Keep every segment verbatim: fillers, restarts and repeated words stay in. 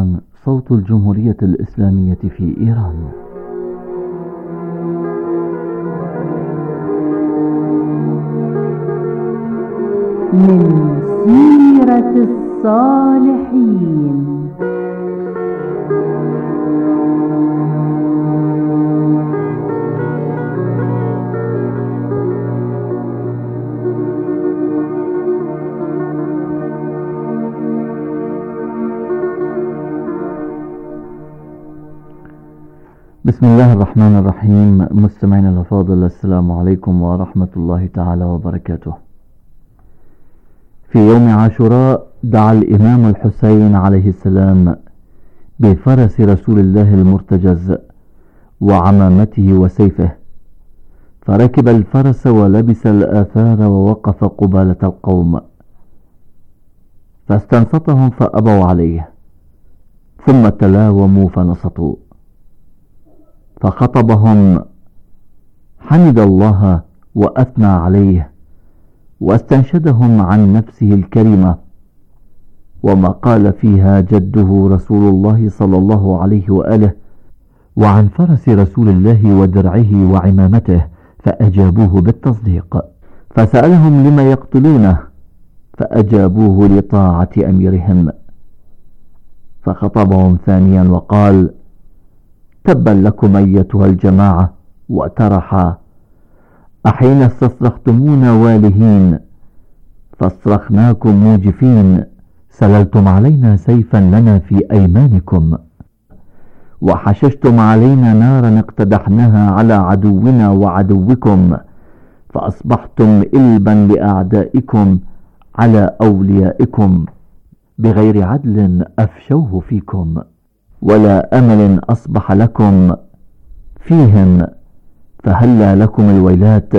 طهران، صوت الجمهورية الإسلامية في إيران. من سيرة الصالحين. بسم الله الرحمن الرحيم. مستمعينا الأفاضل، السلام عليكم ورحمة الله تعالى وبركاته. في يوم عاشوراء دعا الإمام الحسين عليه السلام بفرس رسول الله المرتجز وعمامته وسيفه، فركب الفرس ولبس الآثار ووقف قبالة القوم، فاستنصتهم فأبوا عليه، ثم تلاوموا فنصتوا، فخطبهم، حمد الله وأثنى عليه، واستنشدهم عن نفسه الكريمة وما قال فيها جده رسول الله صلى الله عليه وآله، وعن فرس رسول الله ودرعه وعمامته، فأجابوه بالتصديق. فسألهم لما يقتلونه، فأجابوه لطاعة أميرهم. فخطبهم ثانيا وقال: تبا لكم أيتها الجماعة، وترحا، أحين استصرختمونا والهين، فاصرخناكم موجفين، سللتم علينا سيفا لنا في أيمانكم، وحششتم علينا نارا اقتدحناها على عدونا وعدوكم، فأصبحتم إلبا لأعدائكم على أوليائكم، بغير عدل أفشوه فيكم، ولا أمل أصبح لكم فيهم، فهلا لكم الويلات.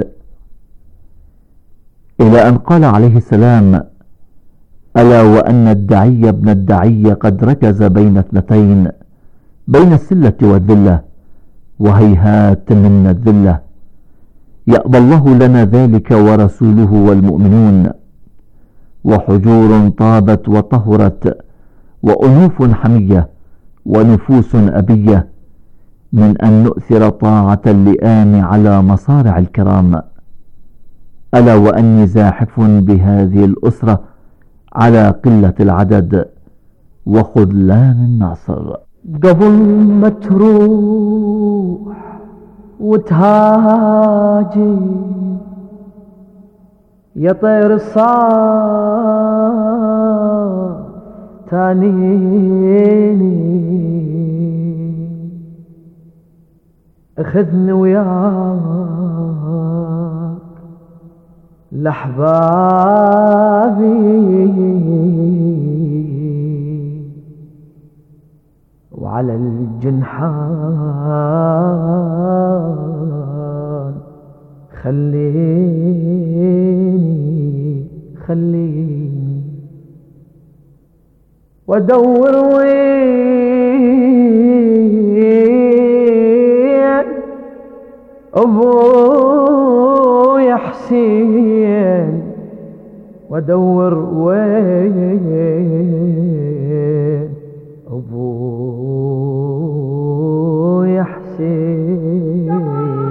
إلى أن قال عليه السلام: ألا وأن الدعي ابن الدعي قد ركز بين اثنتين، بين السلة والذلة، وهيهات من الذلة، يأبى الله لنا ذلك ورسوله والمؤمنون، وحجور طابت وطهرت، وأنوف حمية، ونفوس أبية، من أن نؤثر طاعة اللئام على مصارع الكرام. ألا وأني زاحف بهذه الأسرة على قلة العدد وخذلان الناصر. قبل ما تروح وتهاجي يا طير الصاف تانيني، اخذني وياك لأحبابي، وعلى الجنحان خليني خليني، وادور وين ابويا حسين، وادور وين ابويا حسين.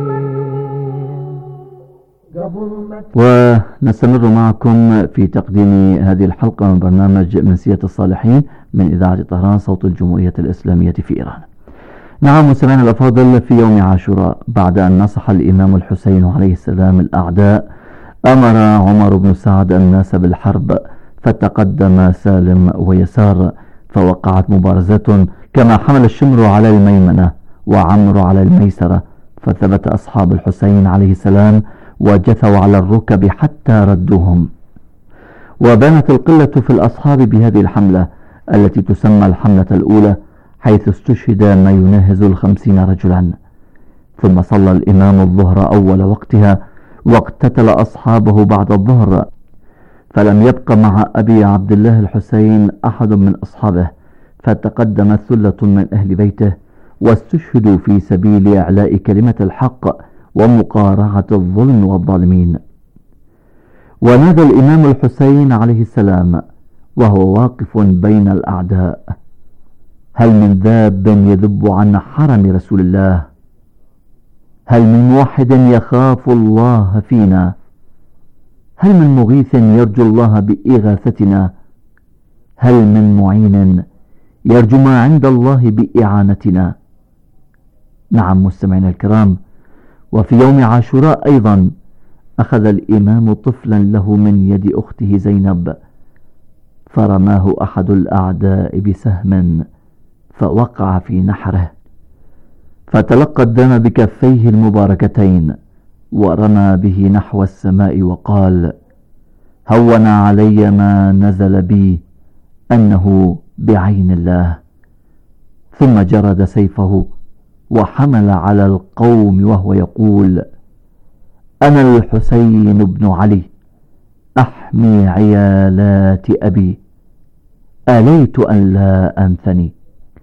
ونستمر معكم في تقديم هذه الحلقة من برنامج من سيرة الصالحين من إذاعة طهران، صوت الجمهورية الإسلامية في إيران. نعم مستمعينا الأفاضل، في يوم عاشوراء بعد أن نصح الإمام الحسين عليه السلام الأعداء، أمر عمر بن سعد الناس بالحرب، فتقدم سالم ويسار، فوقعت مبارزة، كما حمل الشمر على الميمنة وعمر على الميسرة، فثبت أصحاب الحسين عليه السلام وجثوا على الركب حتى ردوهم. وبانت القلة في الأصحاب بهذه الحملة التي تسمى الحملة الأولى، حيث استشهد ما يناهز الخمسين رجلا. ثم صلى الإمام الظهر أول وقتها، واقتتل أصحابه بعد الظهر، فلم يبق مع أبي عبد الله الحسين أحد من أصحابه، فتقدم ثلة من أهل بيته واستشهدوا في سبيل إعلاء كلمة الحق ومقارعة الظلم والظالمين. ونادى الإمام الحسين عليه السلام وهو واقف بين الأعداء: هل من ذاب يذب عن حرم رسول الله؟ هل من موحد يخاف الله فينا؟ هل من مغيث يرجو الله بإغاثتنا؟ هل من معين يرجو ما عند الله بإعانتنا؟ نعم مستمعينا الكرام، وفي يوم عاشوراء أيضا أخذ الإمام طفلا له من يد أخته زينب، فرماه أحد الأعداء بسهم فوقع في نحره، فتلقى الدم بكفيه المباركتين ورمى به نحو السماء وقال: هون علي ما نزل بي أنه بعين الله. ثم جرد سيفه وحمل على القوم وهو يقول: أنا الحسين بن علي أحمي عيالات أبي، آليت أن لا أنثني.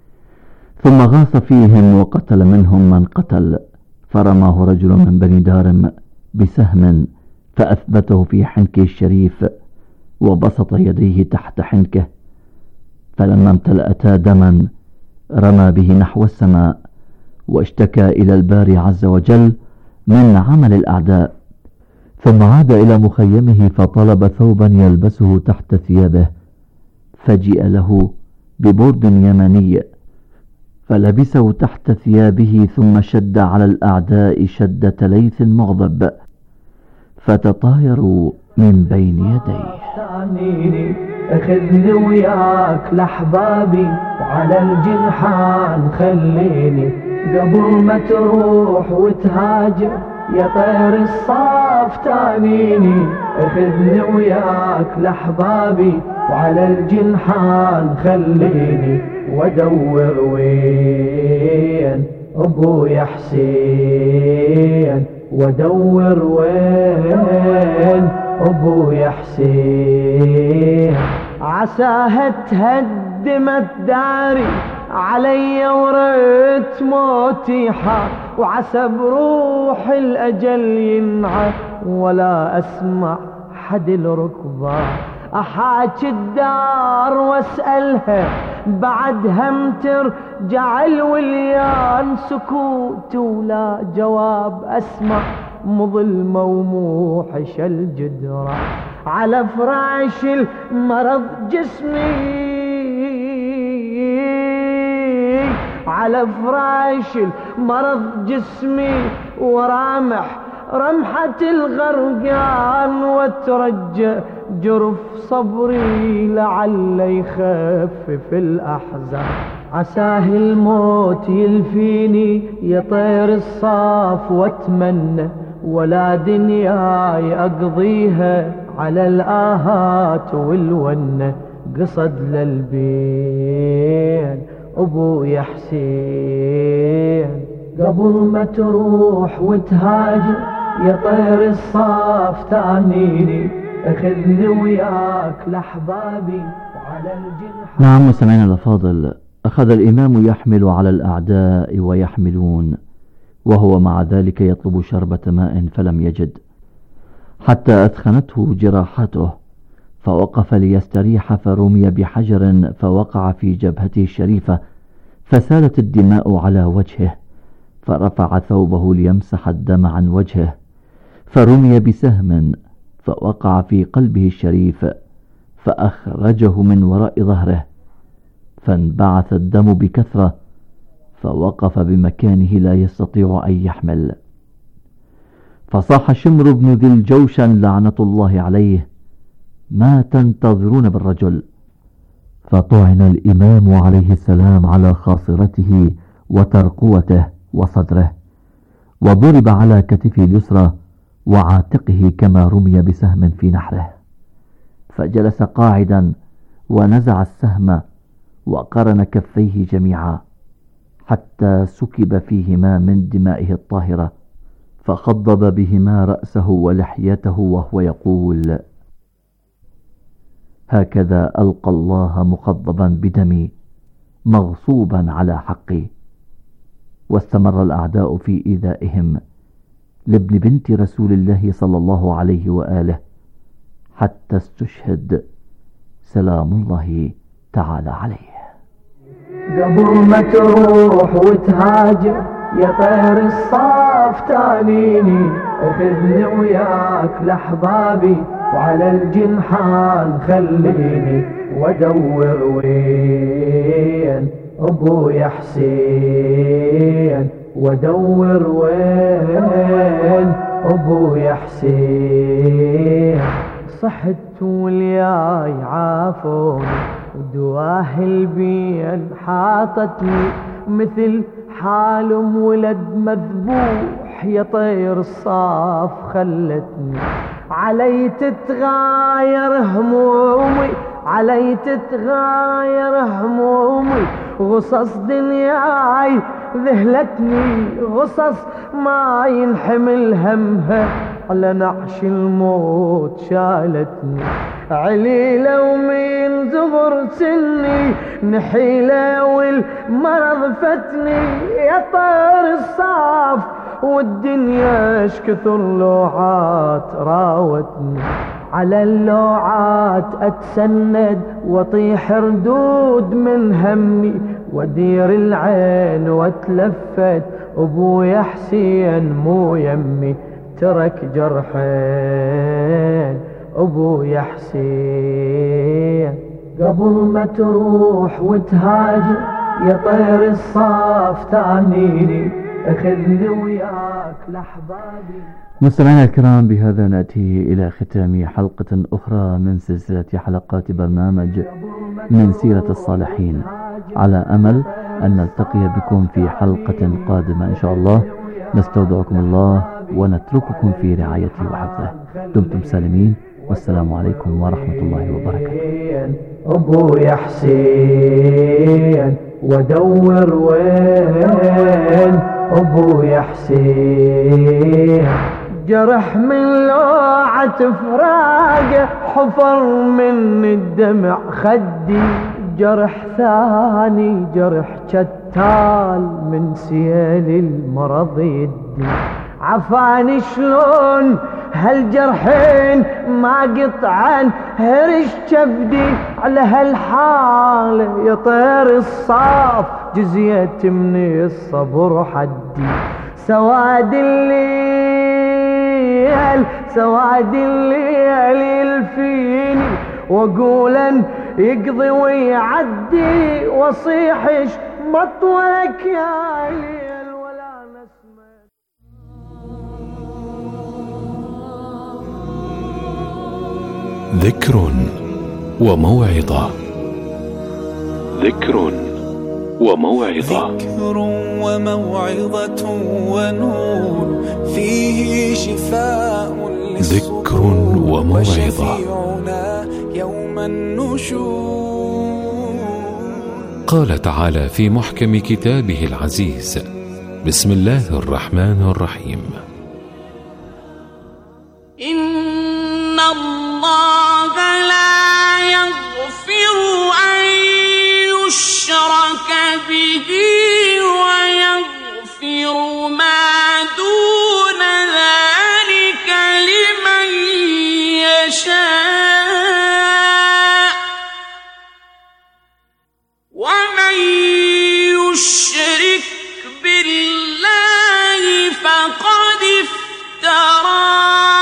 ثم غاص فيهم وقتل منهم من قتل، فرماه رجل من بني دارم بسهم فأثبته في حنكه الشريف، وبسط يديه تحت حنكه، فلما امتلأتا دما رمى به نحو السماء، واشتكى إلى الباري عز وجل من عمل الأعداء. ثم عاد إلى مخيمه فطلب ثوبا يلبسه تحت ثيابه، فجيء له ببرد يمني فلبسه تحت ثيابه، ثم شد على الأعداء شدة ليث مغضب فتطايروا من بين يديه. اخذني وياك لحبابي وعلى الجنحان خليني، قبل ما تروح وتهاجر يا طير الصاف تانيني. اخذني وياك لحبابي وعلى الجنحان خليني، وادور وين ابويا حسين، وادور وين ابويا حسين. عساها تهدمت داري علي وريت موتي حار، وعسى بروح الأجل ينعى ولا أسمع حد الركبان. أحاكي الدار واسألها بعدها مترجع الوليان، سكوت ولا جواب أسمع مظلمة وموحش الجدران. على فراش المرض جسمي، على فراش المرض جسمي، ورامح رمحة الغرقان، وترجى جرف صبري لعل يخفف الأحزان. عساه الموت يلفيني يا طير الصاف، واتمنى ولا دنياي أقضيها على الآهات والونة. قصد للبين أبويا حسين، قبل ما تروح وتهاجر يا طير الصاف تانيني. اخذني وياك لحبابي وعلى الجنح. نعم مستمعينا الأفاضل، أخذ الإمام يحمل على الأعداء ويحملون، وهو مع ذلك يطلب شربة ماء فلم يجد، حتى أثخنته جراحاته، فوقف ليستريح فرمي بحجر فوقع في جبهته الشريفة، فسالت الدماء على وجهه، فرفع ثوبه ليمسح الدم عن وجهه، فرمي بسهم فوقع في قلبه الشريف، فأخرجه من وراء ظهره، فانبعث الدم بكثرة، فوقف بمكانه لا يستطيع أن يحمل. فصاح شمر بن ذي الجوشن لعنة الله عليه: ما تنتظرون بالرجل؟ فطعن الإمام عليه السلام على خاصرته وترقوته وصدره، وضرب على كتفه اليسرى وعاتقه كما رمي بسهم في نحره، فجلس قاعدا ونزع السهم وقرن كفيه جميعا حتى سكب فيهما من دمائه الطاهرة، فخضب بهما رأسه ولحيته وهو يقول: هكذا ألقى الله مخضبا بدمي مغصوبا على حقي. واستمر الأعداء في إيذائهم لابن بنت رسول الله صلى الله عليه وآله حتى استشهد سلام الله تعالى عليه. قبل ما تروح وتهاجر يا طير الصاف تانيني، اخذني وياك لأحبابي وعلى الجنحان خليني، وادور وين ابويا حسين، وادور وين ابويا حسين. صحت والياي عافوني ودواه البين حاطتني، مثل حالم ولد مذبوح يا طير الصاف خلتني. علي تتغاير همومي، علي تتغاير همومي، غصص دنياي ذهلتني، غصص ما ينحمل همها على نعش الموت شالتني. عليلة ومن زغر سني نحيلة والمرض فتني، يا طير الصاف والدنيا اشكثر لوعات راوتني. على اللوعات اتسند واطيح ردود من همي، ودير العين واتلفت ابويا حسين مو يمي، ترك جرحين ابويا حسين. قبل ما تروح وتهاجر يا طير الصاف تعنيني، اخذني وياك لأحبابي. مستمعينا الكرام، بهذا نأتي إلى ختام حلقة أخرى من سلسلة حلقات برنامج من سيرة الصالحين، على أمل أن نلتقي بكم في حلقة قادمة إن شاء الله. نستودعكم الله ونترككم في رعايته وحفظه. دمتم سالمين، والسلام عليكم ورحمة الله وبركاته. أبويا حسين ودور وين أبويا حسين. جرح من لوعة فراقه حفر من الدمع خدي، جرح ثاني جرح شتال من سيل المرض يدي. عفاني شلون هالجرحين ما قطعن هرش كبدي، على هالحالة يا طير الصاف جزيت من الصبر حدي. سواد الليل سواد الليل يلفيني، واقول يقضي ويعدي، واصيحش مطولك يا ليل ولا نسمع. ذكر وموعظة. ذكر وموعظة. ذكر وموعظة ونور فيه شفاء ذكر وموعظة. يوم النشور. قال تعالى في محكم كتابه العزيز: بسم الله الرحمن الرحيم: إن الله لا يغفر أن يشرك به ويغفر ما دون ذلك لمن يشاء، ومن يشرك بالله فقد افترى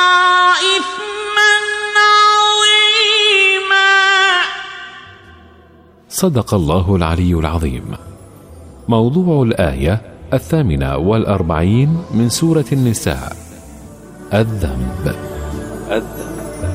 صدق الله العلي العظيم. موضوع الآية الثامنة والأربعين من سورة النساء: الذنب. الذنب.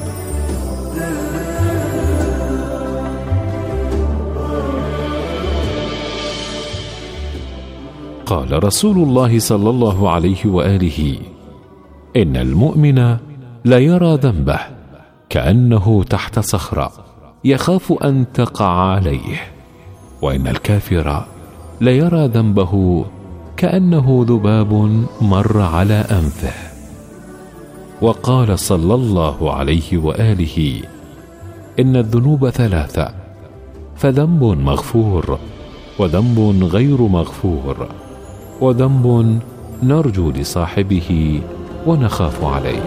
قال رسول الله صلى الله عليه وآله: إن المؤمن لا يرى ذنبه كأنه تحت صخرة يخاف أن تقع عليه، وإن الكافر ليرى ذنبه كأنه ذباب مر على أنفه. وقال صلى الله عليه وآله: إن الذنوب ثلاثة، فذنب مغفور، وذنب غير مغفور، وذنب نرجو لصاحبه ونخاف عليه.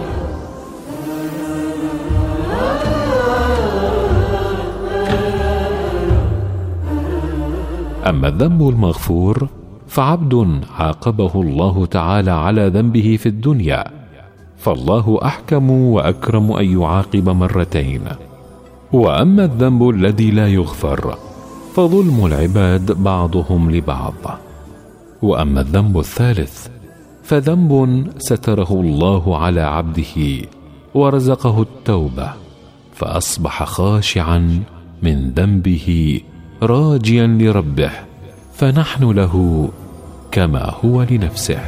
أما الذنب المغفور فعبد عاقبه الله تعالى على ذنبه في الدنيا، فالله أحكم وأكرم أن يعاقب مرتين. وأما الذنب الذي لا يغفر فظلم العباد بعضهم لبعض. وأما الذنب الثالث فذنب ستره الله على عبده ورزقه التوبة، فأصبح خاشعا من ذنبه راجيا لربه، فنحن له كما هو لنفسه.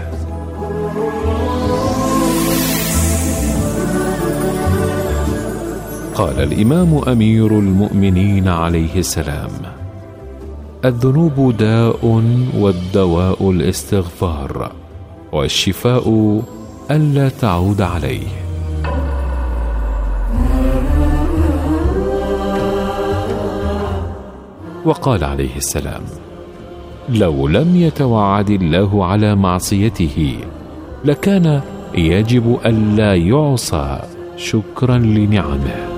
قال الإمام أمير المؤمنين عليه السلام: الذنوب داء والدواء الاستغفار، والشفاء ألا تعود عليه. وقال عليه السلام: لو لم يتوعد الله على معصيته لكان يجب ألا يعصى شكرا لنعمه.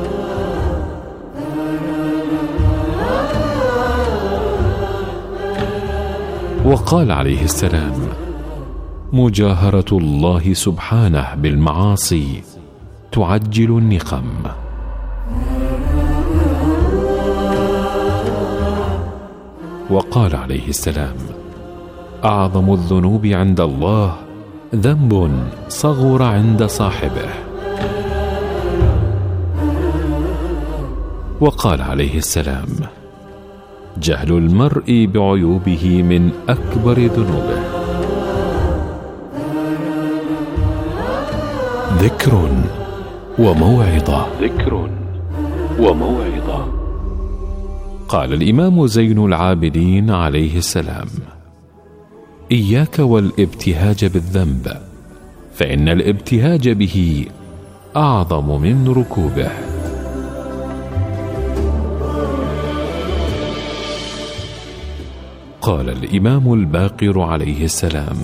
وقال عليه السلام: مجاهرة الله سبحانه بالمعاصي تعجل النقم. وقال عليه السلام: أعظم الذنوب عند الله ذنب صغر عند صاحبه. وقال عليه السلام: جهل المرء بعيوبه من أكبر ذنوبه. ذكر وموعظة. ذكر وموعظة. قال الإمام زين العابدين عليه السلام: إياك والابتهاج بالذنب، فإن الابتهاج به أعظم من ركوبه. قال الإمام الباقر عليه السلام: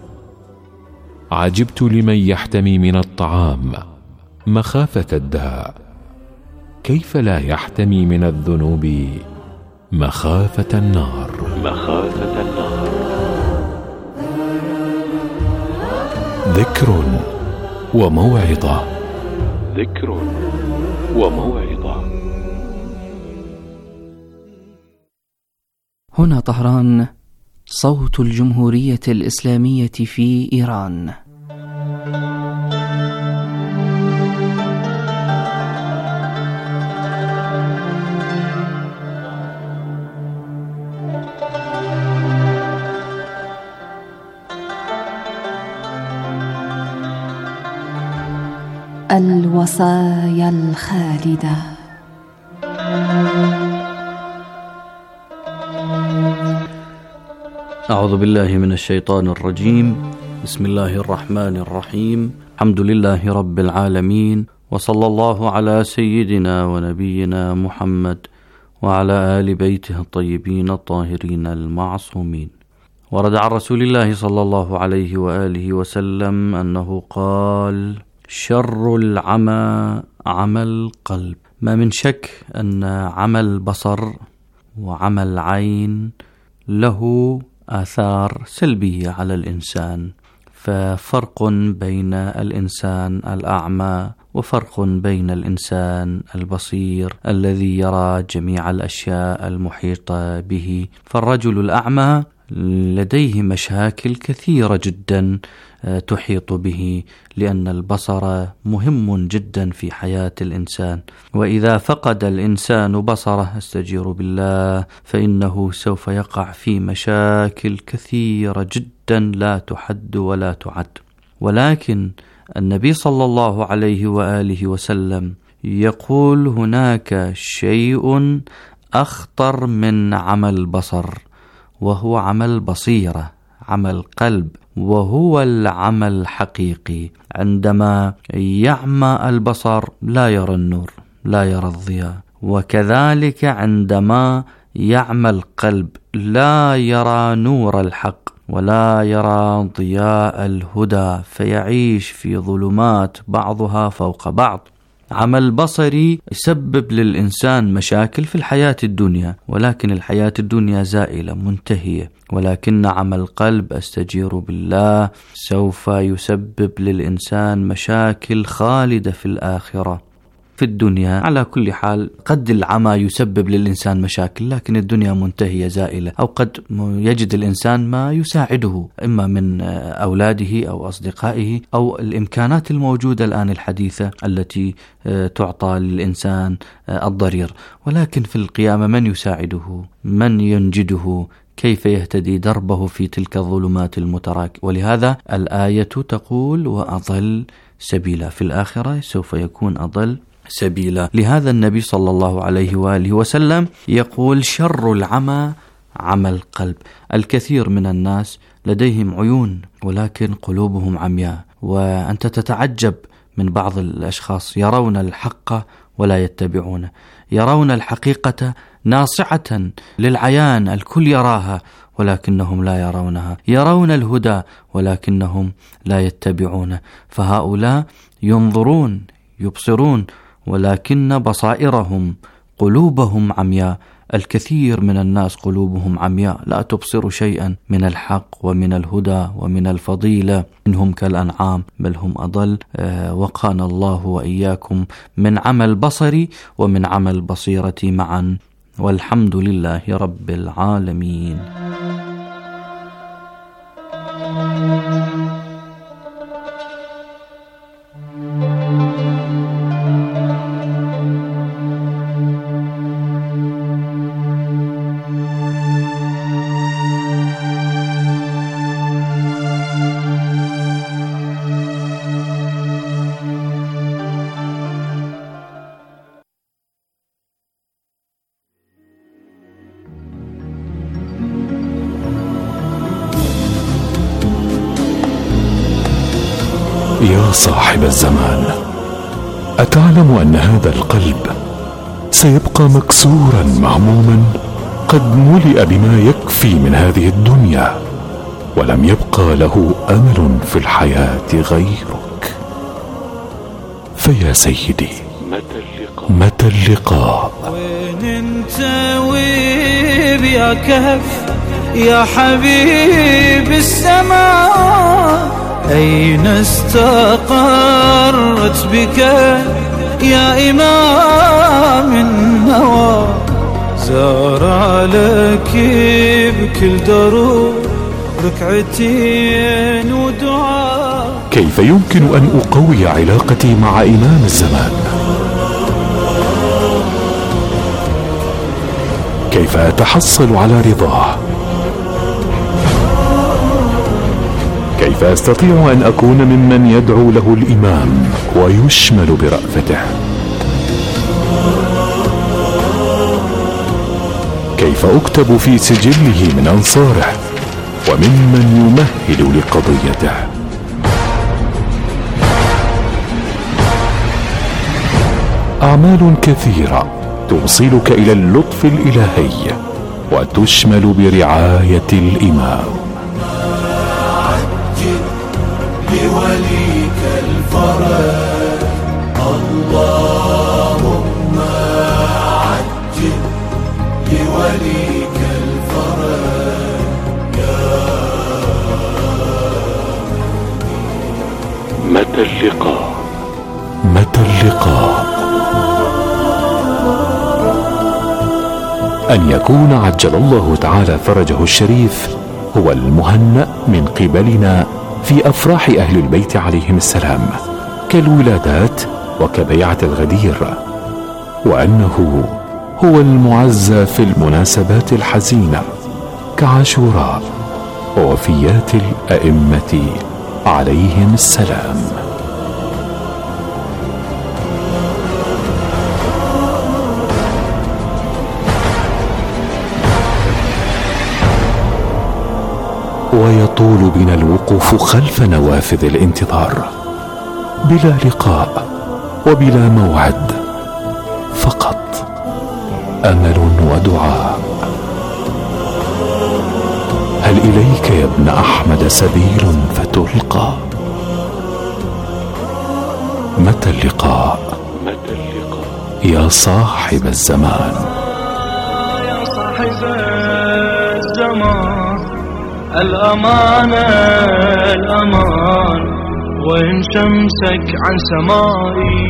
عجبت لمن يحتمي من الطعام مخافة الداء، كيف لا يحتمي من الذنوب مخافة النار. مخافة النار. ذكر وموعظة. ذكر وموعظة. هنا طهران، صوت الجمهورية الإسلامية في إيران. الوصايا الخالدة. أعوذ بالله من الشيطان الرجيم. بسم الله الرحمن الرحيم. الحمد لله رب العالمين، وصلى الله على سيدنا ونبينا محمد وعلى آل بيته الطيبين الطاهرين المعصومين. ورد عن رسول الله صلى الله عليه وآله وسلم أنه قال: شر العمى عمى القلب. ما من شك أن عمى البصر وعمى العين له آثار سلبية على الإنسان، ففرق بين الإنسان الأعمى وفرق بين الإنسان البصير الذي يرى جميع الأشياء المحيطة به. فالرجل الأعمى لديه مشاكل كثيرة جدا تحيط به، لأن البصر مهم جدا في حياة الإنسان، وإذا فقد الإنسان بصره استجير بالله فإنه سوف يقع في مشاكل كثيرة جدا لا تحد ولا تعد. ولكن النبي صلى الله عليه وآله وسلم يقول هناك شيء أخطر من عمى البصر، وهو عمى البصيرة، عمى القلب، وهو العمى الحقيقي. عندما يعمى البصر لا يرى النور، لا يرى الضياء، وكذلك عندما يعمى القلب لا يرى نور الحق ولا يرى ضياء الهدى، فيعيش في ظلمات بعضها فوق بعض. عمى البصر يسبب للإنسان مشاكل في الحياة الدنيا، ولكن الحياة الدنيا زائلة منتهية، ولكن عمى القلب أستجير بالله سوف يسبب للإنسان مشاكل خالدة في الآخرة. في الدنيا على كل حال قد العمى يسبب للإنسان مشاكل، لكن الدنيا منتهية زائلة، أو قد يجد الإنسان ما يساعده إما من أولاده أو أصدقائه أو الإمكانات الموجودة الآن الحديثة التي تعطى للإنسان الضرير، ولكن في القيامة من يساعده؟ من ينجده؟ كيف يهتدي دربه في تلك الظلمات المتراكمة؟ ولهذا الآية تقول وأضل سبيلا، في الآخرة سوف يكون أضل سبيلا. لهذا النبي صلى الله عليه وآله وسلم يقول شر العمى عمى القلب. الكثير من الناس لديهم عيون ولكن قلوبهم عمياء، وأنت تتعجب من بعض الأشخاص يرون الحق ولا يتبعونه، يرون الحقيقة ناصعة للعيان الكل يراها ولكنهم لا يرونها، يرون الهدى ولكنهم لا يتبعونه. فهؤلاء ينظرون يبصرون ولكن بصائرهم قلوبهم عمياء. الكثير من الناس قلوبهم عمياء لا تبصر شيئا من الحق ومن الهدى ومن الفضيلة، إنهم كالأنعام بل هم أضل. آه وقانا الله وإياكم من عمى البصر ومن عمى البصيرة معا، والحمد لله رب العالمين. يا صاحب الزمان، أتعلم أن هذا القلب سيبقى مكسورا مهموما، قد ملئ بما يكفي من هذه الدنيا ولم يبقى له أمل في الحياة غيرك. فيا سيدي متى اللقاء؟ وين انت ويا كهف يا حبيب السماء، أين استقرت بك يا إمام النوى، زار لك بكل دروب ركعتين ودعاء. كيف يمكن أن أقوي علاقتي مع إمام الزمان؟ كيف أتحصل على رضاه؟ كيف أستطيع أن أكون ممن يدعو له الإمام ويشمل برأفته؟ كيف أكتب في سجله من أنصاره وممن يمهد لقضيته؟ أعمال كثيرة توصلك إلى اللطف الإلهي وتشمل برعاية الإمام. لوليك الفرج اللهم عجل لوليك الفرج يا متى اللقاء؟ متى اللقاء؟ أن يكون عجل الله تعالى فرجه الشريف هو المهنأ من قبلنا في أفراح أهل البيت عليهم السلام كالولادات وكبيعة الغدير، وأنه هو المعزى في المناسبات الحزينة كعاشوراء ووفيات الأئمة عليهم السلام. ويطول بنا الوقوف خلف نوافذ الانتظار بلا لقاء وبلا موعد، فقط أمل ودعاء. هل إليك يا ابن أحمد سبيل فتلقى؟ متى اللقاء؟ مدى اللقاء. يا صاحب الزمان، يا صاحب الزمان، الأمان الأمان، وإن شمسك عن سمائي،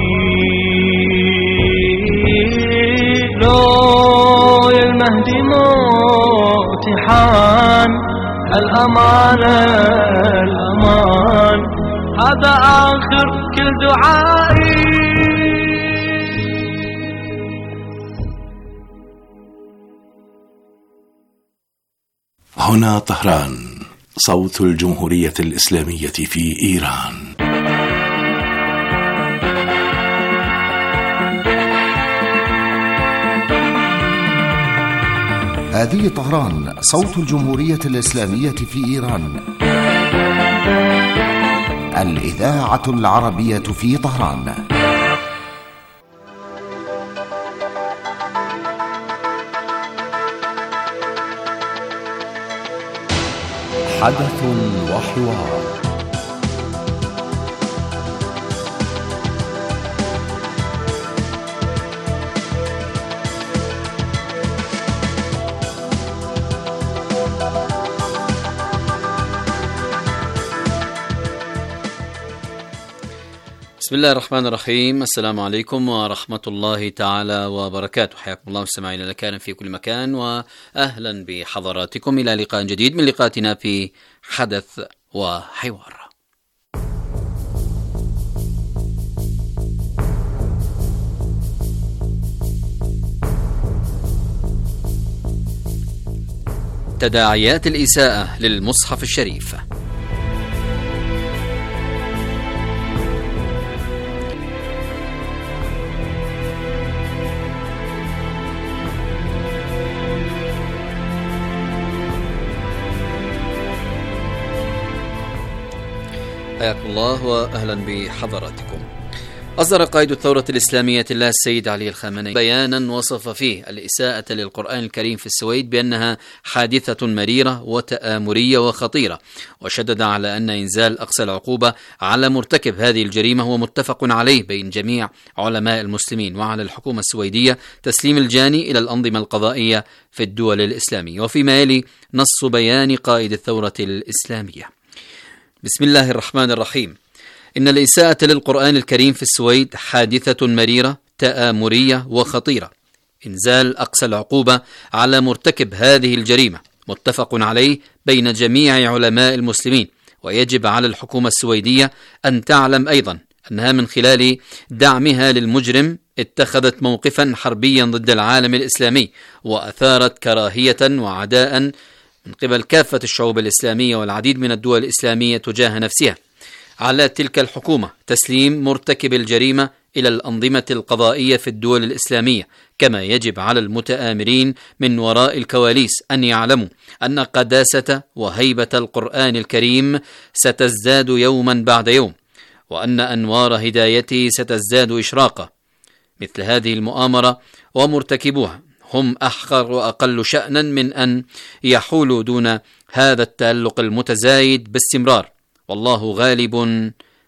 لو يا المهدي موت حان، الأمان الأمان، هذا آخر كل دعائي. هنا طهران، صوت الجمهورية الإسلامية في إيران. هذه طهران، صوت الجمهورية الإسلامية في إيران، الإذاعة العربية في طهران. حدث وحوار. بسم الله الرحمن الرحيم. السلام عليكم ورحمة الله تعالى وبركاته. حياكم الله مستمعينا لكان في كل مكان، وأهلا بحضراتكم إلى لقاء جديد من لقاءاتنا في حدث وحوار. تداعيات الإساءة للمصحف الشريف. حياكم الله وأهلا بحضراتكم. أصدر قائد الثورة الإسلامية الله السيد علي الخامنئي بيانا وصف فيه الإساءة للقرآن الكريم في السويد بأنها حادثة مريرة وتآمرية وخطيرة، وشدد على أن إنزال أقصى العقوبة على مرتكب هذه الجريمة هو متفق عليه بين جميع علماء المسلمين، وعلى الحكومة السويدية تسليم الجاني إلى الأنظمة القضائية في الدول الإسلامية. وفيما يلي نص بيان قائد الثورة الإسلامية. بسم الله الرحمن الرحيم. إن الإساءة للقرآن الكريم في السويد حادثة مريرة تآمرية وخطيرة. إنزال أقصى العقوبة على مرتكب هذه الجريمة متفق عليه بين جميع علماء المسلمين، ويجب على الحكومة السويدية أن تعلم أيضا أنها من خلال دعمها للمجرم اتخذت موقفا حربيا ضد العالم الإسلامي، وأثارت كراهية وعداء من قبل كافة الشعوب الإسلامية والعديد من الدول الإسلامية تجاه نفسها. على تلك الحكومة تسليم مرتكب الجريمة إلى الأنظمة القضائية في الدول الإسلامية، كما يجب على المتآمرين من وراء الكواليس أن يعلموا أن قداسة وهيبة القرآن الكريم ستزداد يوما بعد يوم، وأن أنوار هدايته ستزداد إشراقا. مثل هذه المؤامرة ومرتكبوها هم أحقر وأقل شأنا من أن يحولوا دون هذا التألق المتزايد باستمرار، والله غالب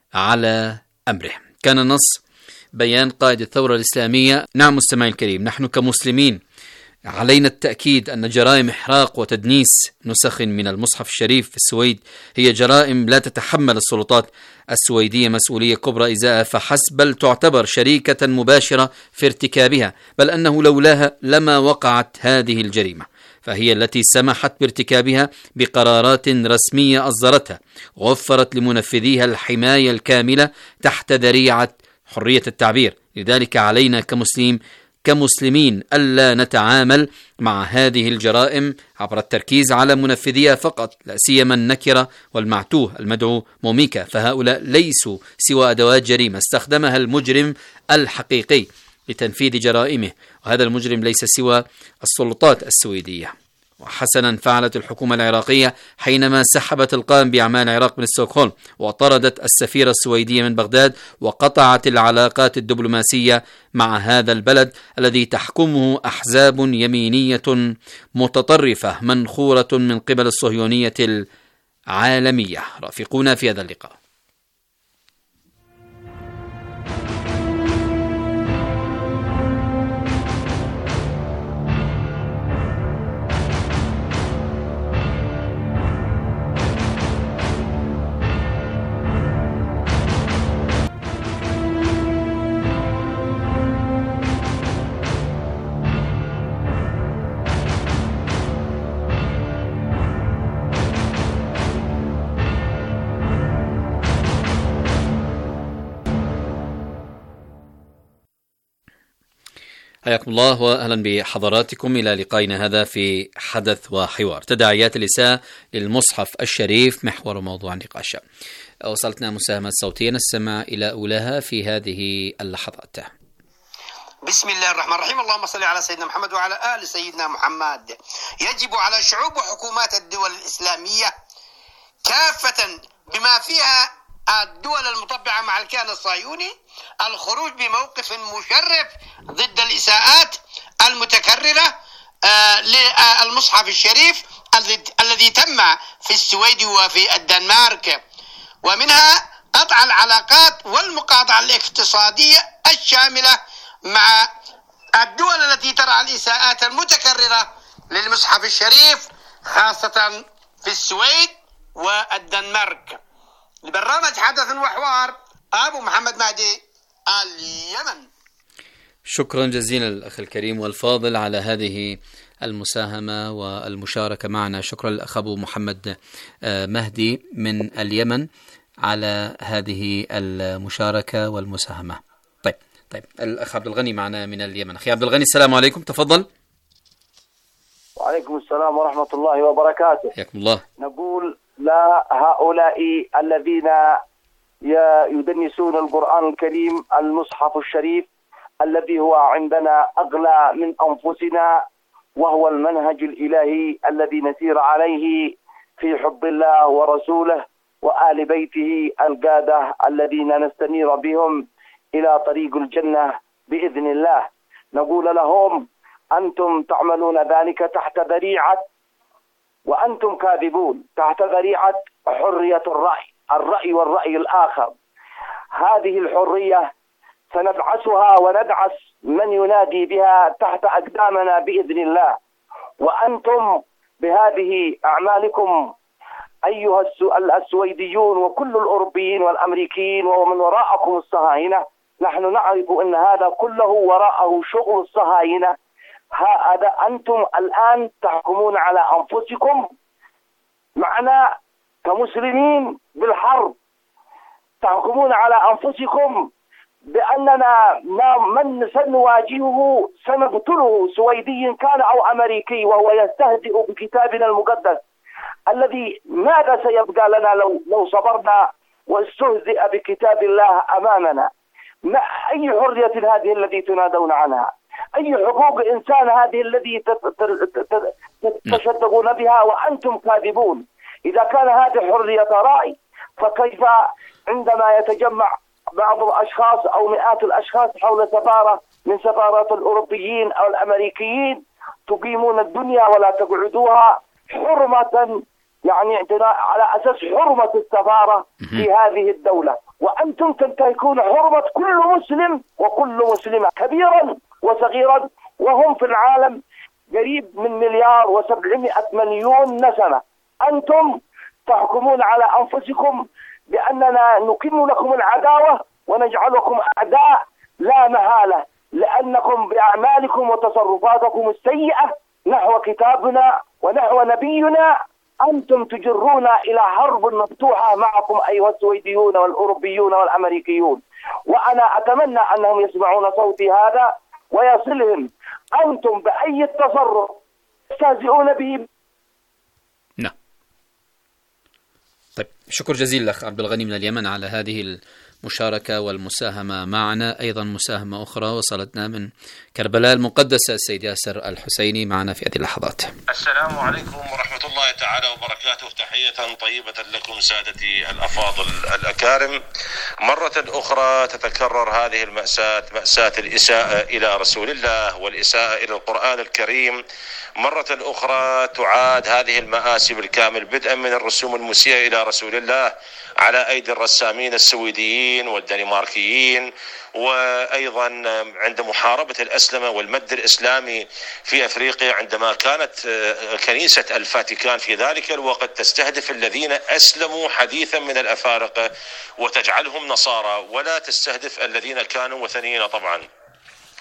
على أمره. كان نص بيان قائد الثورة الإسلامية. نعم مستمعي الكريم، نحن كمسلمين علينا التأكيد أن جرائم إحراق وتدنيس نسخ من المصحف الشريف في السويد هي جرائم لا تتحمل السلطات السويدية مسؤولية كبرى إزاءها فحسب، بل تعتبر شريكة مباشرة في ارتكابها، بل أنه لولاها لما وقعت هذه الجريمة، فهي التي سمحت بارتكابها بقرارات رسمية أصدرتها، ووفرت لمنفذيها الحماية الكاملة تحت ذريعة حرية التعبير. لذلك علينا كمسلم كمسلمين ألا نتعامل مع هذه الجرائم عبر التركيز على منفذيها فقط، لا سيما النكرة والمعتوه المدعو موميكا، فهؤلاء ليسوا سوى أدوات جريمة استخدمها المجرم الحقيقي لتنفيذ جرائمه، وهذا المجرم ليس سوى السلطات السويدية. وحسنا فعلت الحكومة العراقية حينما سحبت القائم بأعمال العراق من ستوكهولم، وطردت السفيرة السويدية من بغداد، وقطعت العلاقات الدبلوماسية مع هذا البلد الذي تحكمه أحزاب يمينية متطرفة منخورة من قبل الصهيونية العالمية. رافقونا في هذا اللقاء. حياكم الله وأهلا بحضراتكم إلى لقائنا هذا في حدث وحوار. تداعيات الإساءة للمصحف الشريف محور موضوع النقاش. وصلتنا مساهمة صوتية نستمع إلى أولاها في هذه اللحظات. بسم الله الرحمن الرحيم. اللهم صل على سيدنا محمد وعلى آل سيدنا محمد. يجب على شعوب وحكومات الدول الإسلامية كافة بما فيها الدول المطبعة مع الكيان الصهيوني الخروج بموقف مشرف ضد الإساءات المتكررة للمصحف الشريف الذي تم في السويد وفي الدنمارك، ومنها قطع العلاقات والمقاطعة الاقتصادية الشاملة مع الدول التي ترى الإساءات المتكررة للمصحف الشريف خاصة في السويد والدنمارك. لبرنامج حدث وحوار أبو محمد مهدي اليمن. شكرا جزيلا الأخ الكريم والفاضل على هذه المساهمة والمشاركة معنا. شكرا الأخ أبو محمد مهدي من اليمن على هذه المشاركة والمساهمة. طيب طيب الأخ عبد الغني معنا من اليمن. أخي عبد الغني السلام عليكم، تفضل. وعليكم السلام ورحمة الله وبركاته. حياكم الله. نقول لا هؤلاء الذين يدنسون القرآن الكريم المصحف الشريف الذي هو عندنا أغلى من أنفسنا، وهو المنهج الإلهي الذي نسير عليه في حب الله ورسوله وآل بيته القادة الذين نستنير بهم إلى طريق الجنة بإذن الله. نقول لهم أنتم تعملون ذلك تحت ذريعة، وأنتم كاذبون، تحت ذريعة حرية الرأي، الرأي والرأي الآخر. هذه الحرية سندعسها وندعس من ينادي بها تحت أقدامنا بإذن الله. وأنتم بهذه أعمالكم أيها السويديون وكل الأوروبيين والأمريكيين ومن وراءكم الصهاينة، نحن نعرف أن هذا كله وراءه شغل الصهاينة. هذا أنتم الآن تحكمون على أنفسكم معنا كمسلمين بالحرب، تحكمون على أنفسكم بأننا من سنواجهه سنقتله، سويدي كان أو أمريكي، وهو يستهزئ بكتابنا المقدس الذي ماذا سيبقى لنا لو لو صبرنا واستهزئ بكتاب الله أمامنا؟ ما أي حرية هذه التي تنادون عنها؟ أي حقوق إنسان هذه الذي تشدقون بها وأنتم كاذبون؟ إذا كان هذه حرية رأي فكيف عندما يتجمع بعض الأشخاص أو مئات الأشخاص حول سفارة من سفارات الأوروبيين أو الأمريكيين تقيمون الدنيا ولا تقعدوها حرمة، يعني على أساس حرمة السفارة في هذه الدولة، وأنتم تنتهكون حرمة كل مسلم وكل مسلمة كبيرا وصغيرا، وهم في العالم قريب من مليار وسبعمائة مليون نسمة. أنتم تحكمون على أنفسكم بأننا نكن لكم العداوة ونجعلكم أعداء لا محالة، لأنكم بأعمالكم وتصرفاتكم السيئة نحو كتابنا ونحو نبينا أنتم تجرونا إلى حرب مفتوحة معكم أيها السويديون والأوروبيون والأمريكيون. وأنا أتمنى أنهم يسمعون صوتي هذا ويصلهم. أنتم بأي تصرف تستهزئون به. نعم. طيب شكر جزيلا لأخ عبد الغني من اليمن على هذه المشاركة والمساهمة معنا. أيضا مساهمة أخرى وصلتنا من كربلاء المقدسة، السيد ياسر الحسيني معنا في هذه اللحظات. السلام عليكم ورحمة الله تعالى وبركاته. تحية طيبة لكم سادتي الأفاضل الأكارم. مرة أخرى تتكرر هذه المأساة، مأساة الإساءة إلى رسول الله والإساءة إلى القرآن الكريم. مرة أخرى تعاد هذه المآسي بالكامل، بدءا من الرسوم المسيئة إلى رسول الله على أيدي الرسامين السويديين والدنماركيين، وأيضا عند محاربة الأسلمة والمد الإسلامي في أفريقيا، عندما كانت كنيسة الفاتيكان في ذلك الوقت تستهدف الذين أسلموا حديثا من الأفارقة وتجعلهم نصارى، ولا تستهدف الذين كانوا وثنيين طبعا.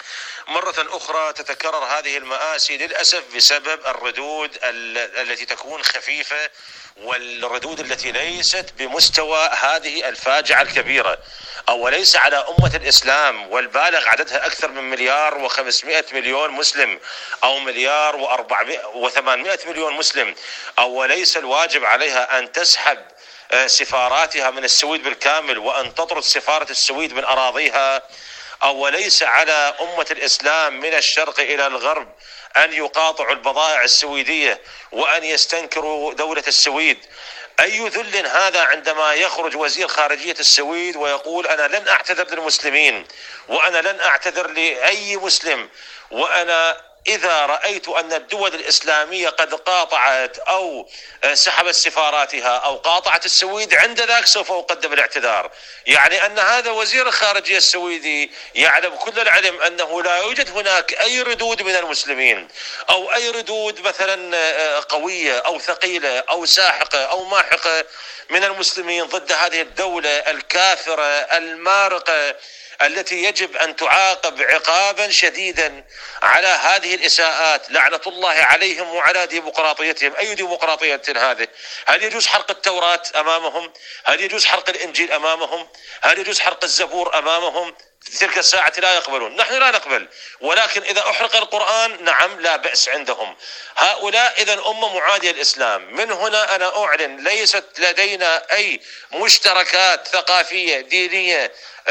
مرة أخرى تتكرر هذه المآسي للأسف بسبب الردود التي تكون خفيفة والردود التي ليست بمستوى هذه الفاجعة الكبيرة، أو ليس على أمة الإسلام والبالغ عددها أكثر من مليار وخمسمائة مليون مسلم أو مليار وأربعمائة وثمانمائة مليون مسلم، أو ليس الواجب عليها أن تسحب سفاراتها من السويد بالكامل وأن تطرد سفارة السويد من أراضيها، أو ليس على أمة الإسلام من الشرق إلى الغرب أن يقاطعوا البضائع السويدية وأن يستنكروا دولة السويد. أي ذل هذا عندما يخرج وزير خارجية السويد ويقول أنا لن أعتذر للمسلمين وأنا لن أعتذر لأي مسلم، وأنا إذا رأيت أن الدول الإسلامية قد قاطعت أو سحبت سفاراتها أو قاطعت السويد عند ذاك سوف أقدم الاعتذار. يعني أن هذا وزير الخارجية السويدي يعلم كل العلم أنه لا يوجد هناك أي ردود من المسلمين أو أي ردود مثلا قوية أو ثقيلة أو ساحقة أو ماحقة من المسلمين ضد هذه الدولة الكافرة المارقة التي يجب أن تعاقب عقابا شديدا على هذه الإساءات، لعنة الله عليهم وعلى ديمقراطيتهم. أي ديمقراطية هذه؟ هل يجوز حرق التوراة أمامهم؟ هل يجوز حرق الإنجيل أمامهم؟ هل يجوز حرق الزبور أمامهم؟ في تلك الساعة لا يقبلون، نحن لا نقبل، ولكن إذا أحرق القرآن نعم لا بأس عندهم. هؤلاء إذن أمة معادية الإسلام. من هنا أنا أعلن ليست لدينا أي مشتركات ثقافية دينية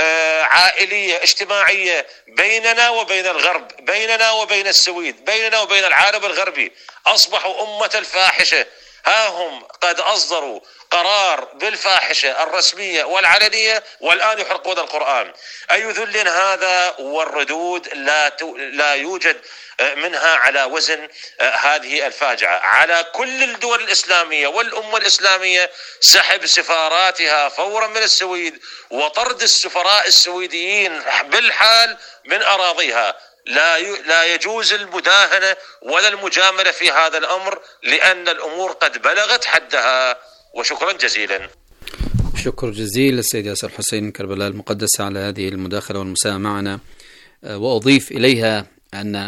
عائلية اجتماعية بيننا وبين الغرب، بيننا وبين السويد، بيننا وبين العالم الغربي. أصبحوا أمة الفاحشة، ها هم قد أصدروا قرار بالفاحشة الرسمية والعلنية والآن يحرقون القرآن. أي ذل هذا؟ والردود لا لا يوجد منها على وزن هذه الفاجعة. على كل الدول الإسلامية والأمة الإسلامية سحب سفاراتها فورا من السويد وطرد السفراء السويديين بالحال من أراضيها. لا لا يجوز المداهنة ولا المجاملة في هذا الأمر لأن الأمور قد بلغت حدها. وشكرا جزيلا. شكر جزيل للسيد ياسر حسين كربلاء المقدسة على هذه المداخلة والمساهمة معنا. وأضيف إليها أن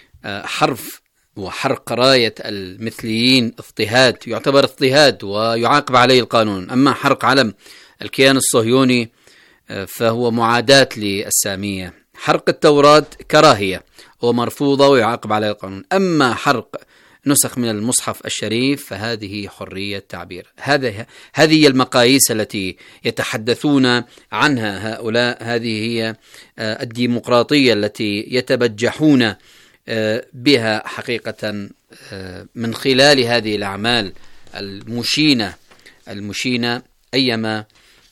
حرف وحرق راية المثليين اضطهاد، يعتبر اضطهاد ويعاقب عليه القانون. أما حرق علم الكيان الصهيوني فهو معاداة للسامية. حرق التوراة كراهية ومرفوضة ويعاقب عليه القانون. أما حرق نسخ من المصحف الشريف فهذه حرية تعبير. هذه هذه هي المقاييس التي يتحدثون عنها هؤلاء. هذه هي الديمقراطية التي يتبجحون بها حقيقة من خلال هذه الأعمال المشينة المشينة أيما.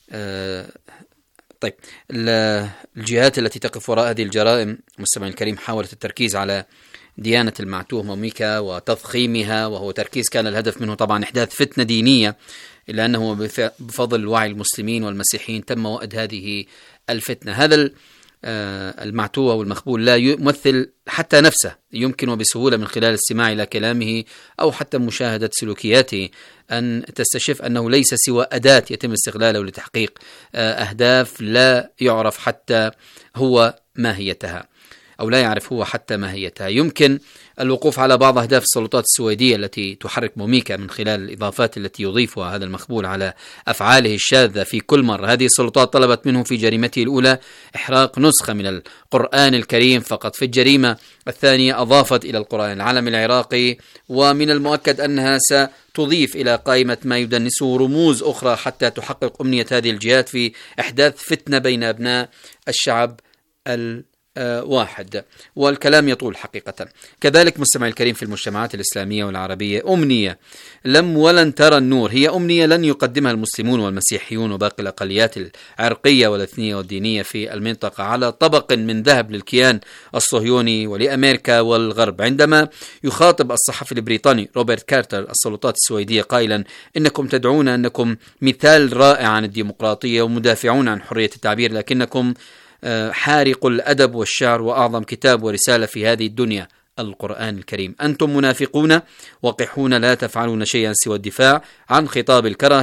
طيب، الجهات التي تقف وراء هذه الجرائم مستمعي الكريم حاولت التركيز على ديانة المعتوه موميكا وتضخيمها، وهو تركيز كان الهدف منه طبعا إحداث فتنة دينية، إلا أنه بفضل وعي المسلمين والمسيحيين تم وأد هذه الفتنة. هذا المعتوه والمخبول لا يمثل حتى نفسه، يمكن بسهولة من خلال الاستماع إلى كلامه أو حتى مشاهدة سلوكياته أن تستشف أنه ليس سوى أداة يتم استغلاله لتحقيق أهداف لا يعرف حتى هو ماهيتها أو لا يعرف هو حتى ماهيتها. يمكن الوقوف على بعض أهداف السلطات السويدية التي تحرك موميكا من خلال الإضافات التي يضيفها هذا المخبول على أفعاله الشاذة في كل مرة. هذه السلطات طلبت منه في جريمته الأولى إحراق نسخة من القرآن الكريم فقط. في الجريمة الثانية أضافت إلى القرآن العلم العراقي، ومن المؤكد أنها ستضيف إلى قائمة ما يدنسه رموز أخرى حتى تحقق أمنية هذه الجهات في إحداث فتنة بين أبناء الشعب ال آه واحد. والكلام يطول حقيقة. كذلك مستمعي الكريم في المجتمعات الإسلامية والعربية أمنية لم ولن ترى النور، هي أمنية لن يقدمها المسلمون والمسيحيون وباقي الأقليات العرقية والإثنية والدينية في المنطقة على طبق من ذهب للكيان الصهيوني ولأمريكا والغرب. عندما يخاطب الصحفي البريطاني روبرت كارتر السلطات السويدية قائلا إنكم تدعون أنكم مثال رائع عن الديمقراطية ومدافعون عن حرية التعبير، لكنكم حارق الأدب والشعر وأعظم كتاب ورسالة في هذه الدنيا القرآن الكريم. أنتم منافقون وقحون لا تفعلون شيئا سوى الدفاع عن خطاب الكراهية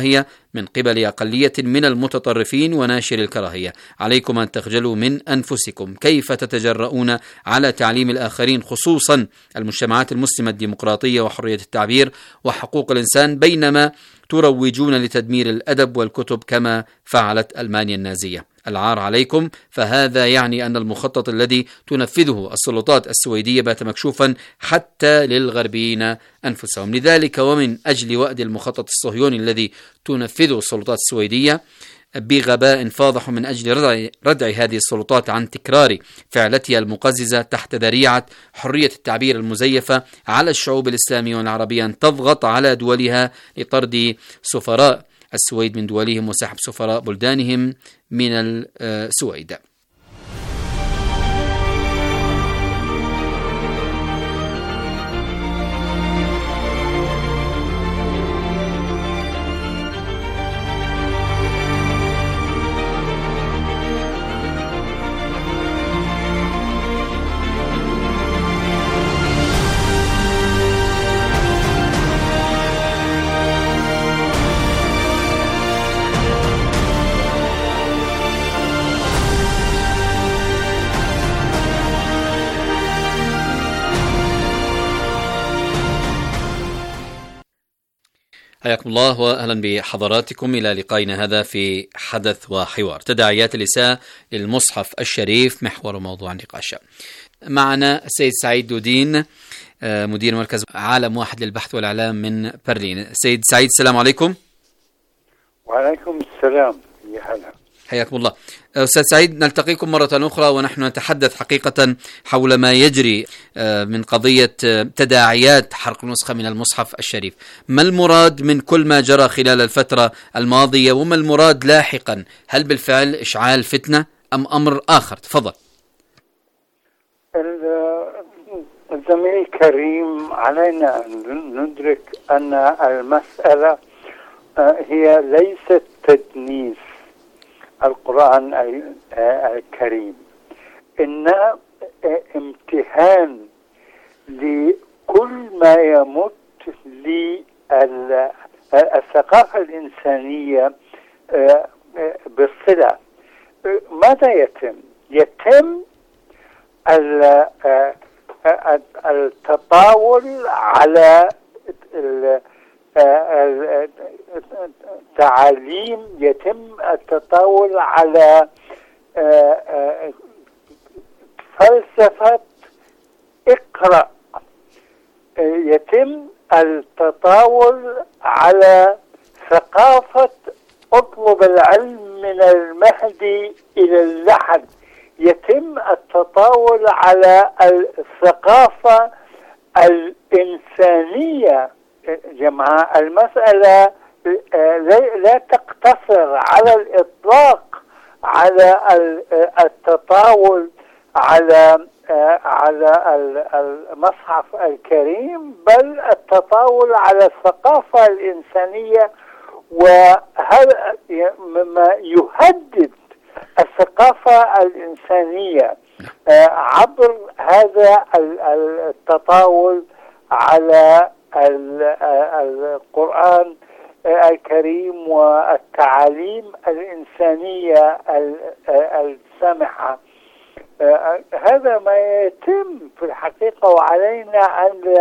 من قبل أقلية من المتطرفين وناشر الكراهية. عليكم أن تخجلوا من أنفسكم. كيف تتجرؤون على تعليم الآخرين خصوصا المجتمعات المسلمة الديمقراطية وحرية التعبير وحقوق الإنسان بينما تروجون لتدمير الأدب والكتب كما فعلت ألمانيا النازية؟ العار عليكم. فهذا يعني أن المخطط الذي تنفذه السلطات السويدية بات مكشوفا حتى للغربيين أنفسهم. لذلك ومن أجل وأد المخطط الصهيوني الذي تنفذه السلطات السويدية بغباء فاضح من أجل ردع, ردع هذه السلطات عن تكرار فعلتها المقززة تحت ذريعة حرية التعبير المزيفة على الشعوب الإسلامية والعربية أن تضغط على دولها لطرد سفراء السويد من دولهم وسحب سفراء بلدانهم من السويد. حياكم الله وأهلا بحضراتكم إلى لقائنا هذا في حدث وحوار. تداعيات الإساءة للمصحف الشريف محور موضوع النقاش. معنا السيد سعيد دودين مدير مركز عالم واحد للبحث والإعلام من برلين. سيد سعيد السلام عليكم. وعليكم السلام. يا هلا. حياكم الله. أستاذ سعيد نلتقيكم مرة أخرى ونحن نتحدث حقيقة حول ما يجري من قضية تداعيات حرق نسخة من المصحف الشريف. ما المراد من كل ما جرى خلال الفترة الماضية وما المراد لاحقا؟ هل بالفعل إشعال فتنة أم أمر آخر؟ تفضل. الزميل الكريم علينا أن ندرك أن المسألة هي ليست تدنيس القرآن الكريم، إنها امتهان لكل ما يمت للثقافة الإنسانية بالصلة. ماذا يتم؟ يتم التطاول على التعاليم، يتم التطاول على فلسفة اقرأ، يتم التطاول على ثقافة اطلب العلم من المهدي إلى اللحد، يتم التطاول على الثقافة الإنسانية. جماعة المسألة لا تقتصر على الإطلاق على التطاول على على المصحف الكريم، بل التطاول على الثقافة الإنسانية، وهذا مما يهدد الثقافة الإنسانية عبر هذا التطاول على القرآن الكريم والتعاليم الإنسانية السامحة. هذا ما يتم في الحقيقة، وعلينا أن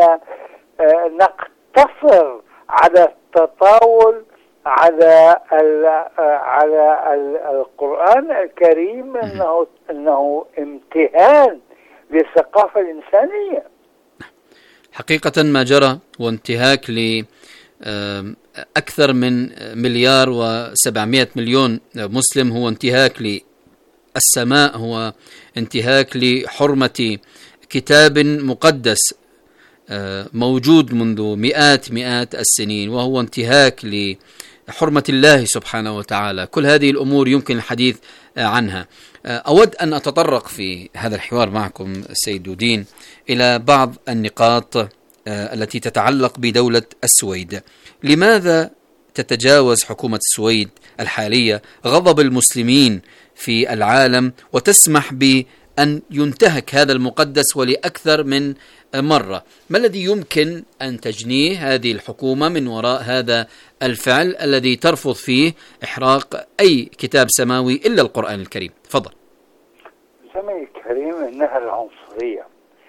نقتصر على التطاول على على القرآن الكريم انه انه امتهان للثقافة الإنسانية. حقيقة ما جرى وانتهاك ل أكثر من مليار وسبعمائة مليون مسلم، هو انتهاك للسماء، هو انتهاك لحرمة كتاب مقدس موجود منذ مئات مئات السنين، وهو انتهاك لحرمة الله سبحانه وتعالى. كل هذه الأمور يمكن الحديث عنها. أود أن أتطرق في هذا الحوار معكم السيد دودين إلى بعض النقاط التي تتعلق بدولة السويد. لماذا تتجاوز حكومة السويد الحالية غضب المسلمين في العالم وتسمح أن ينتهك هذا المقدس ولأكثر من مرة. ما الذي يمكن أن تجنيه هذه الحكومة من وراء هذا الفعل الذي ترفض فيه إحراق أي كتاب سماوي إلا القرآن الكريم؟ تفضل. سمي الكريم إنها العنصرية.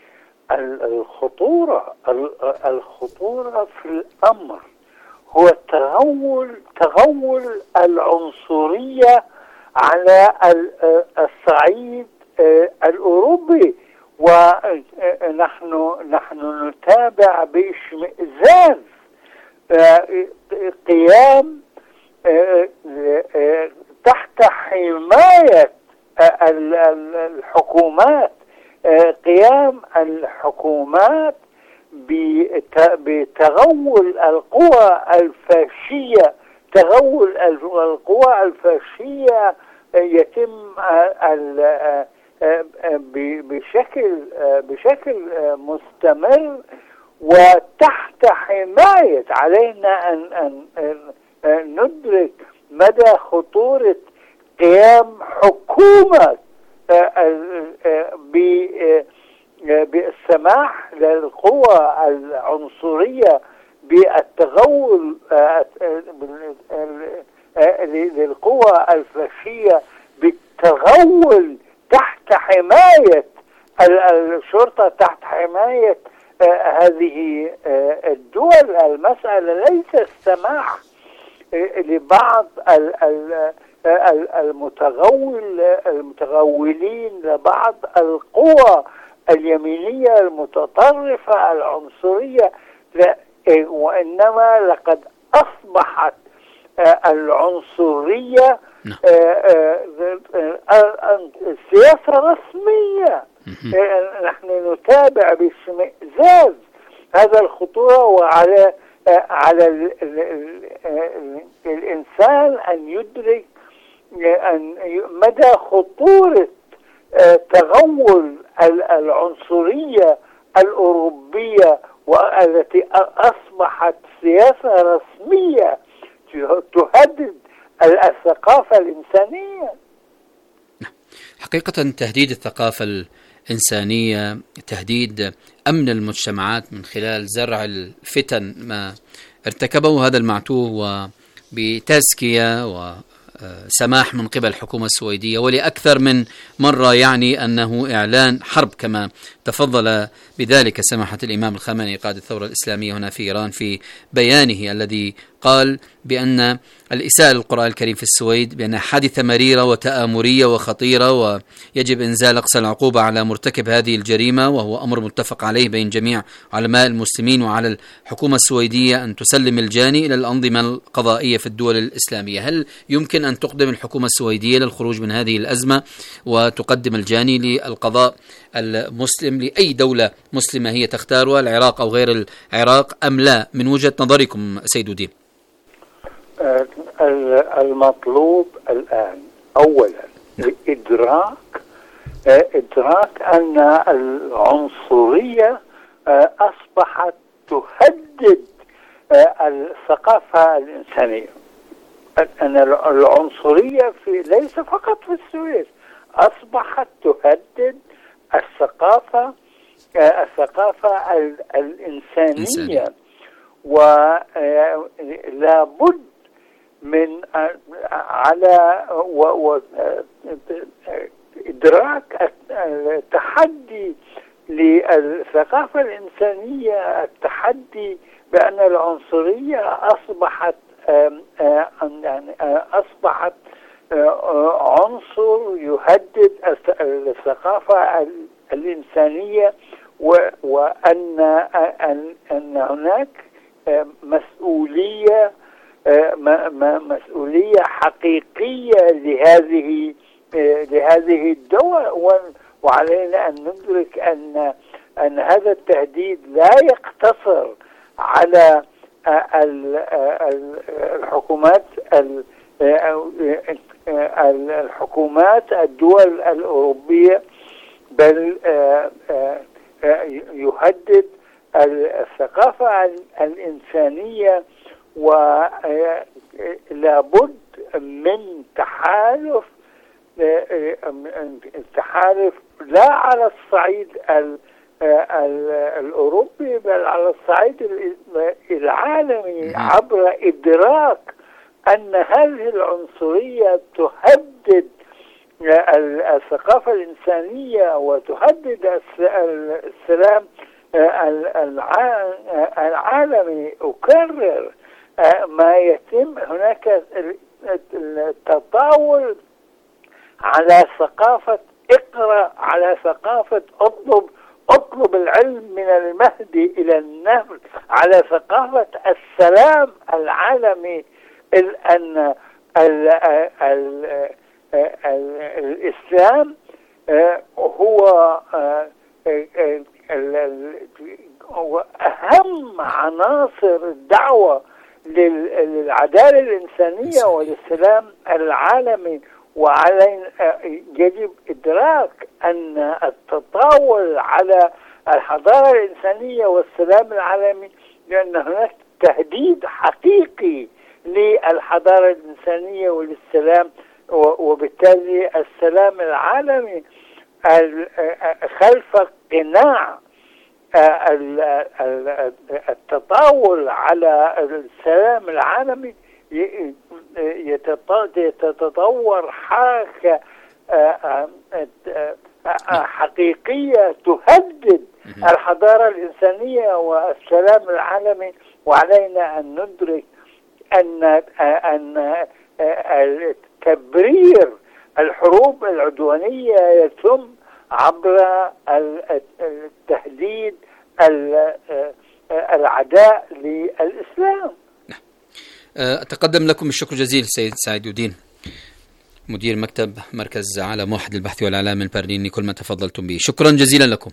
الخطورة الخطورة في الأمر هو تغول تغول العنصرية على الصعيد الأوروبي، ونحن نحن نتابع باشمئزاز قيام تحت حماية الحكومات قيام الحكومات بتغول القوى الفاشية تغول القوى الفاشية يتم بشكل بشكل مستمر وتحت حماية. علينا أن أن ندرك مدى خطورة قيام حكومة بالسماح للقوى العنصرية بالتغول للقوى الفاشية بالتغول تحت حماية الشرطة تحت حماية هذه الدول. المسألة ليس السماح لبعض المتغول المتغولين لبعض القوى اليمينية المتطرفة العنصرية، وإنما لقد أصبحت العنصرية سياسة رسمية. نحن نتابع باشمئزاز هذا الخطورة، وعلى على الإنسان أن يدرك أن مدى خطورة تغول العنصرية الأوروبية والتي أصبحت سياسة رسمية تهدد الثقافة الإنسانية. حقيقة تهديد الثقافة الإنسانية، تهديد أمن المجتمعات من خلال زرع الفتن ما ارتكبه هذا المعتوه وبتزكية وسماح من قبل الحكومة السويدية ولأكثر من مرة، يعني أنه إعلان حرب كما تفضل بذلك سماحة الإمام الخامنئي قائد الثورة الإسلامية هنا في إيران في بيانه الذي قال بأن الإساءة للقرآن الكريم في السويد بأنها حادثة مريرة وتآمرية وخطيرة، ويجب إنزال أقصى العقوبة على مرتكب هذه الجريمة، وهو أمر متفق عليه بين جميع علماء المسلمين، وعلى الحكومة السويدية أن تسلم الجاني إلى الأنظمة القضائية في الدول الإسلامية. هل يمكن أن تقدم الحكومة السويدية للخروج من هذه الأزمة وتقدم الجاني للقضاء المسلم لأي دولة مسلمة هي تختارها، العراق أو غير العراق، أم لا من وجهة نظركم سيد ودين؟ المطلوب الآن أولا إدراك إدراك أن العنصرية أصبحت تهدد الثقافة الإنسانية. أن العنصرية في ليس فقط في السويد، أصبحت تهدد الثقافة الثقافة الإنسانية، ولا بد من على إدراك التحدي للثقافة الإنسانية، التحدي بأن العنصرية أصبحت أصبحت عنصر يهدد الثقافة الإنسانية، وأن أن هناك مسؤولية مسؤولية حقيقية لهذه لهذه الدول، وعلينا أن ندرك أن أن هذا التهديد لا يقتصر على الحكومات الحكومات الدول الأوروبية، بل يهدد الثقافة الإنسانية، ولا بد من تحالف التحالف لا على الصعيد الأوروبي بل على الصعيد العالمي، عبر إدراك أن هذه العنصرية تهدد الثقافة الإنسانية وتهدد السلام العالمي. أكرر ما يتم هناك التطاول على ثقافة اقرأ، على ثقافة اطلب اطلب العلم من المهدي إلى النهر، على ثقافة السلام العالمي. أن الإسلام هو أهم عناصر الدعوة للعدالة الإنسانية وللسلام العالمي، وعلينا يجب إدراك أن التطاول على الحضارة الإنسانية والسلام العالمي لأن هناك تهديد حقيقي للحضارة الإنسانية وللسلام، وبالتالي السلام العالمي خلف قناع التطاول على السلام العالمي يتطور حركة حقيقية تهدد الحضارة الإنسانية والسلام العالمي. وعلينا أن ندرك أن أن تبرير الحروب العدوانية يتم عبر التهديد العداء للإسلام. أتقدم لكم بالشكر الجزيل سيد سعيد الدين، مدير مكتب مركز عالم واحد للبحث والإعلام من برلين، كل ما تفضلتم به. شكرا جزيلا لكم.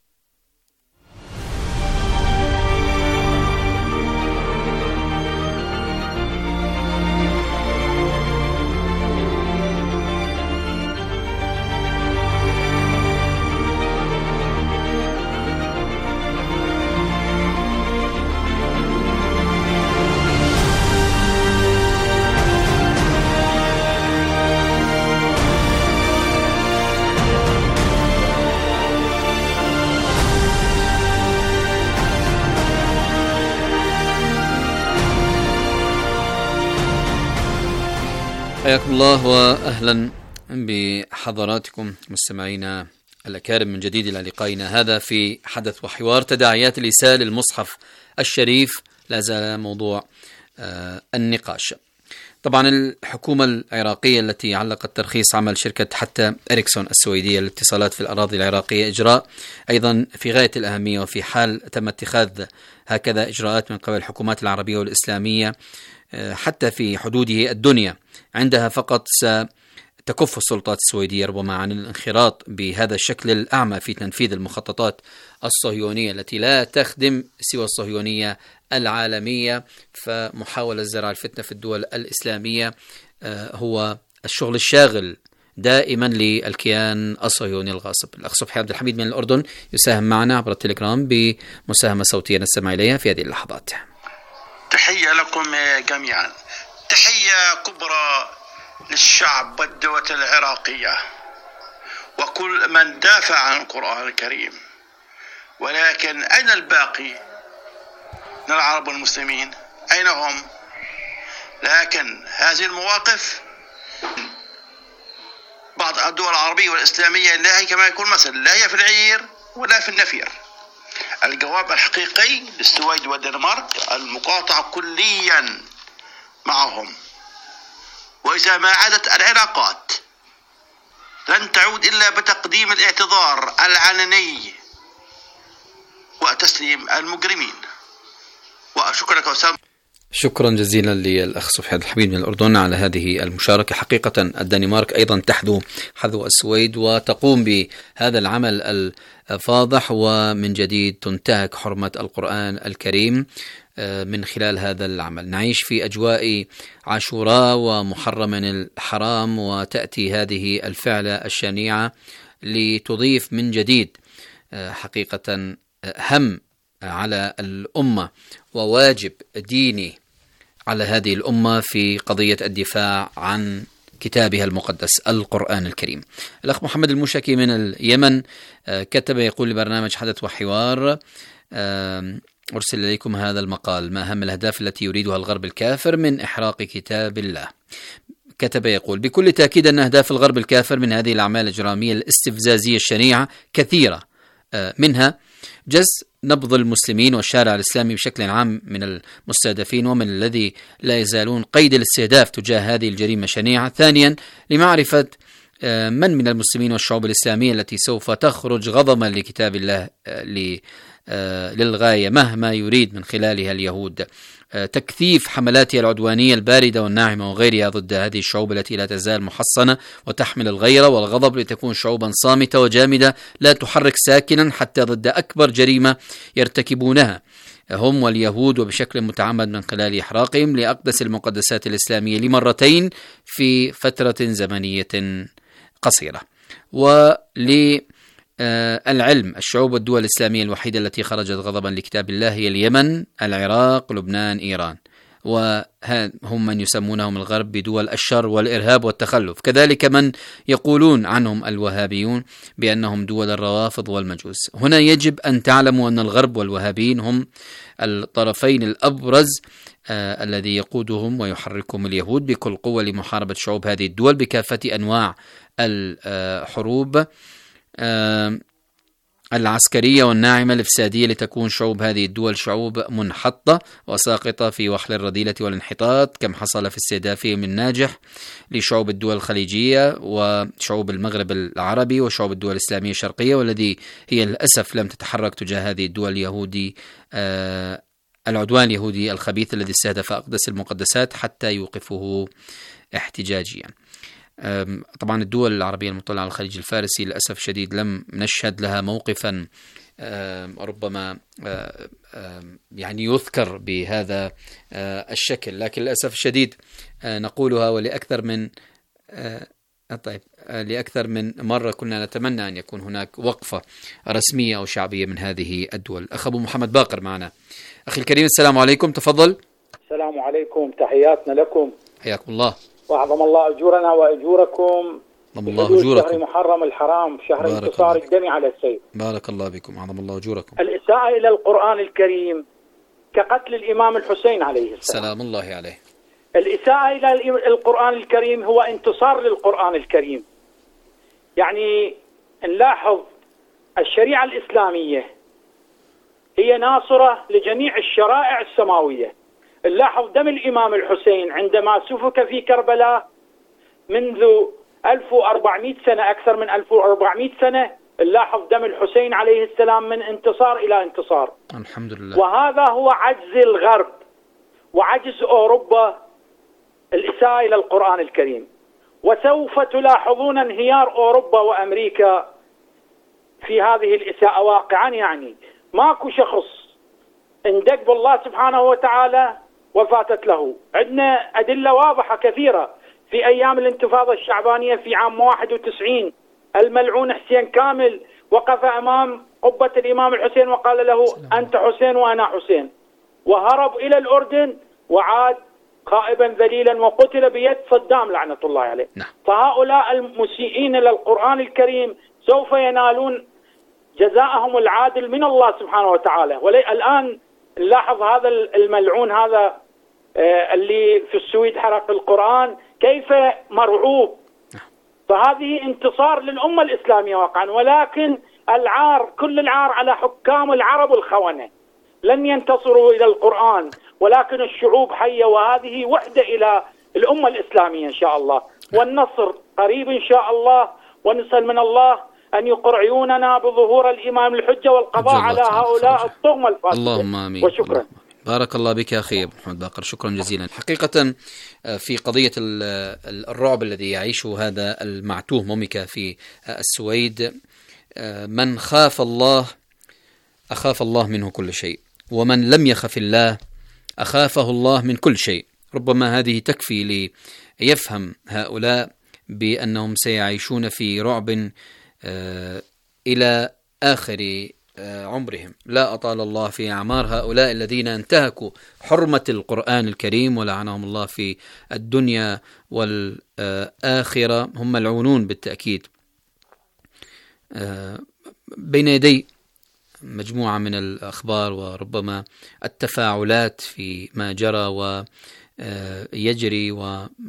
حياكم الله وأهلا بحضراتكم مستمعينا الأكارم من جديد إلى لقائنا هذا في حدث وحوار تداعيات الإساءة للمصحف الشريف. لا زال موضوع آه النقاش. طبعا الحكومة العراقية التي علقت ترخيص عمل شركة حتى إريكسون السويدية للاتصالات في الأراضي العراقية إجراء أيضا في غاية الأهمية، وفي حال تم اتخاذ هكذا إجراءات من قبل الحكومات العربية والإسلامية حتى في حدوده الدنيا، عندها فقط ستكف السلطات السويدية ربما عن الانخراط بهذا الشكل الأعمى في تنفيذ المخططات الصهيونية التي لا تخدم سوى الصهيونية العالمية. فمحاولة زرع الفتنة في الدول الإسلامية هو الشغل الشاغل دائما للكيان الصهيوني الغاصب. الأخ صبحي عبد الحميد من الأردن يساهم معنا عبر التليجرام بمساهمة صوتية نستمع إليها في هذه اللحظات. تحية لكم جميعا، تحية كبرى للشعب والدولة العراقية وكل من دافع عن القرآن الكريم. ولكن أين الباقي من العرب والمسلمين؟ أين هم؟ لكن هذه المواقف بعض الدول العربية والإسلامية لا هي كما يكون مثل، لا هي في العير ولا في النفير. الجواب الحقيقي للسويد والدنمارك المقاطعة كليا معهم، وإذا ما عادت العلاقات لن تعود إلا بتقديم الاعتذار العلني وتسليم المجرمين. وأشكر لك أستاذ. شكرا جزيلا للأخ صبحي عبد الحميد من الأردن على هذه المشاركة. حقيقة الدنمارك أيضا تحذو حذو السويد وتقوم بهذا العمل الفاضح، ومن جديد تنتهك حرمة القرآن الكريم من خلال هذا العمل. نعيش في أجواء عاشوراء ومحرم الحرام، وتأتي هذه الفعلة الشنيعة لتضيف من جديد حقيقة هم على الأمة وواجب ديني على هذه الأمة في قضية الدفاع عن كتابها المقدس القرآن الكريم. الأخ محمد المشكي من اليمن كتب يقول لبرنامج حدث وحوار: أرسل إليكم هذا المقال: ما أهم الأهداف التي يريدها الغرب الكافر من إحراق كتاب الله؟ كتب يقول: بكل تأكيد أن أهداف الغرب الكافر من هذه الأعمال الإجرامية الاستفزازية الشنيعة كثيرة، منها جز نبض المسلمين والشارع الإسلامي بشكل عام من المستهدفين ومن الذي لا يزالون قيد الاستهداف تجاه هذه الجريمة الشنيعة. ثانيا، لمعرفة من من المسلمين والشعوب الإسلامية التي سوف تخرج غضبا لكتاب الله للغاية مهما يريد من خلالها اليهود تكثيف حملاتها العدوانية الباردة والناعمة وغيرها ضد هذه الشعوب التي لا تزال محصنة وتحمل الغيرة والغضب لتكون شعوبا صامتة وجامدة لا تحرك ساكنا حتى ضد أكبر جريمة يرتكبونها هم واليهود، وبشكل متعمد من خلال إحراقهم لأقدس المقدسات الإسلامية لمرتين في فترة زمنية قصيرة. وللعلم الشعوب والدول الإسلامية الوحيدة التي خرجت غضبا لكتاب الله هي اليمن، العراق، لبنان، إيران، وهم من يسمونهم الغرب بدول الشر والإرهاب والتخلف. كذلك من يقولون عنهم الوهابيون بأنهم دول الروافض والمجوس. هنا يجب أن تعلموا أن الغرب والوهابيين هم الطرفين الأبرز آه الذي يقودهم ويحركهم اليهود بكل قوة لمحاربة شعوب هذه الدول بكافة أنواع الحروب آه العسكرية والناعمة الإفسادية لتكون شعوب هذه الدول شعوب منحطة وساقطة في وحل الرذيلة والانحطاط، كم حصل في استهدافهم الناجح لشعوب الدول الخليجية وشعوب المغرب العربي وشعوب الدول الإسلامية الشرقية، والذي هي للأسف لم تتحرك تجاه هذه الدول اليهودي آه العدوان اليهودي الخبيث الذي استهدف أقدس المقدسات حتى يوقفه احتجاجيا. طبعا الدول العربية المطلة على الخليج الفارسي للأسف شديد لم نشهد لها موقفا ربما يعني يذكر بهذا الشكل، لكن للأسف الشديد نقولها ولأكثر من طيب لأكثر من مرة كنا نتمنى أن يكون هناك وقفة رسمية أو شعبية من هذه الدول. أخ أبو محمد باقر معنا. أخي الكريم السلام عليكم، تفضل. السلام عليكم، تحياتنا لكم، حياكم الله. وأعظم الله أجورنا وأجوركم. أعظم الله أجوركم. شهر محرم الحرام، شهر انتصار الدم على السيف. بارك الله بكم، أعظم الله أجوركم. الإساءة إلى القرآن الكريم كقتل الإمام الحسين عليه السلام سلام الله عليه. الإساءة إلى القرآن الكريم هو انتصار للقرآن الكريم. يعني نلاحظ الشريعة الإسلامية هي ناصرة لجميع الشرائع السماوية. نلاحظ دم الإمام الحسين عندما سفك في كربلاء منذ ألف وأربعمائة سنة، أكثر من ألف وأربعمائة سنة، نلاحظ دم الحسين عليه السلام من انتصار إلى انتصار. الحمد لله. وهذا هو عجز الغرب وعجز أوروبا، الإساءة إلى القرآن الكريم. وسوف تلاحظون انهيار أوروبا وأمريكا في هذه الإساءة واقعا. يعني ماكو شخص اندق بالله سبحانه وتعالى وفاتت له. عندنا أدلة واضحة كثيرة. في أيام الانتفاضة الشعبانية في عام واحد وتسعين الملعون حسين كامل وقف أمام قبة الإمام الحسين وقال له أنت حسين وأنا حسين، وهرب إلى الأردن وعاد خائبا ذليلا وقتل بيد صدام لعنة الله عليه. نعم. فهؤلاء المسيئين للقرآن الكريم سوف ينالون جزاءهم العادل من الله سبحانه وتعالى. الآن نلاحظ هذا الملعون هذا اللي في السويد حرق القرآن كيف مرعوب. فهذه انتصار للأمة الإسلامية واقعا، ولكن العار كل العار على حكام العرب الخونة، لن ينتصروا إلى القرآن، ولكن الشعوب حية، وهذه وحدة إلى الأمة الإسلامية إن شاء الله، والنصر قريب إن شاء الله. ونسأل من الله أن يقر عيوننا بظهور الإمام الحجة والقضاء على هؤلاء الطغمة الفاسدة. اللهم آمين. وشكرا. اللهم. بارك الله بك يا أخي أبو محمد باقر، شكرا جزيلا. حقيقة في قضية الرعب الذي يعيشه هذا المعتوه موميكا في السويد، من خاف الله أخاف الله منه كل شيء، ومن لم يخف الله أخافه الله من كل شيء. ربما هذه تكفي ليفهم هؤلاء بأنهم سيعيشون في رعب إلى آخر عمرهم. لا أطال الله في أعمار هؤلاء الذين انتهكوا حرمة القرآن الكريم ولعنهم الله في الدنيا والآخرة، هم ملعونون بالتأكيد. بين يدي مجموعة من الأخبار وربما التفاعلات في ما جرى ويجري وما